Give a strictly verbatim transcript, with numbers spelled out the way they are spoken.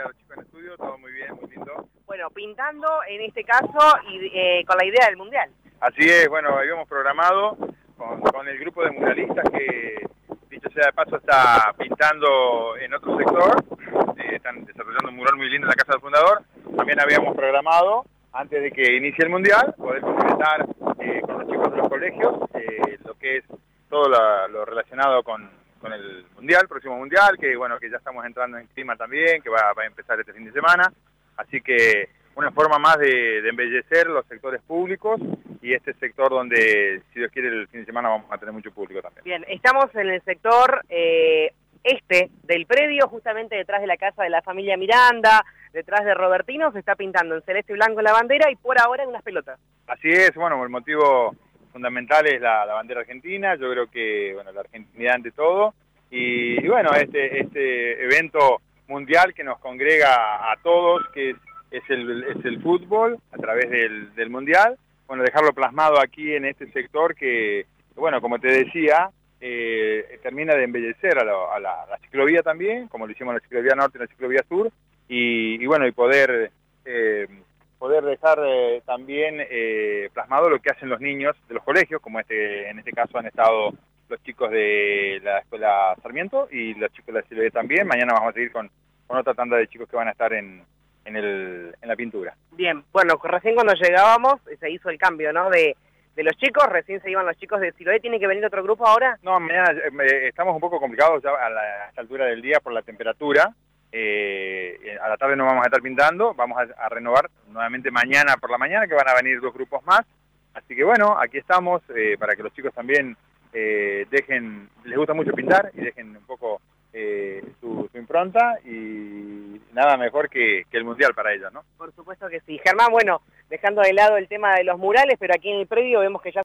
día a los chicos en estudio, todo muy bien, muy lindo. Bueno, pintando en este caso y eh, con la idea del Mundial. Así es, bueno, habíamos programado con, con el grupo de muralistas que, dicho sea de paso, está pintando en otro sector, eh, están desarrollando un mural muy lindo en la Casa del Fundador. También habíamos programado, antes de que inicie el Mundial, poder completar eh, con los chicos de los colegios eh, lo que es todo la, lo relacionado con, con el Mundial, próximo Mundial, que bueno, que ya estamos entrando en clima también, que va, va a empezar este fin de semana. Así que una forma más de, de embellecer los sectores públicos y este sector donde, si Dios quiere, el fin de semana vamos a tener mucho público también. Bien, estamos en el sector eh, este del predio, justamente detrás de la casa de la familia Miranda, detrás de Robertino, se está pintando en celeste y blanco la bandera y por ahora en unas pelotas. Así es, bueno, el motivo fundamental es la, la bandera argentina, yo creo que, bueno, la argentinidad ante todo, y, y bueno, este, este evento mundial que nos congrega a todos, que es, es, el, es el fútbol a través del, del mundial, bueno, dejarlo plasmado aquí en este sector que, bueno, como te decía, eh, termina de embellecer a, lo, a, la, a la ciclovía también, como lo hicimos en la ciclovía norte y en la ciclovía sur, y, y bueno, y poder... Eh, poder dejar eh, también eh, plasmado lo que hacen los niños de los colegios, como este en este caso han estado los chicos de la Escuela Sarmiento y los chicos de la Silvia también. Mañana vamos a seguir con, con otra tanda de chicos que van a estar en, en, el, en la pintura. Bien, bueno, recién cuando llegábamos se hizo el cambio, ¿no? De, de los chicos, recién se iban los chicos de Siloé. ¿Tiene que venir otro grupo ahora? No, mañana eh, estamos un poco complicados ya a, la, a esta altura del día por la temperatura. Eh, a la tarde no vamos a estar pintando, vamos a, a renovar nuevamente mañana por la mañana, que van a venir dos grupos más. Así que bueno, aquí estamos eh, para que los chicos también eh, dejen, les gusta mucho pintar y dejen un poco eh, su, su impronta, y nada mejor que, que el Mundial para ellos, ¿no? Por supuesto que sí. Germán, bueno, dejando de lado el tema de los murales, pero aquí en el predio vemos que ya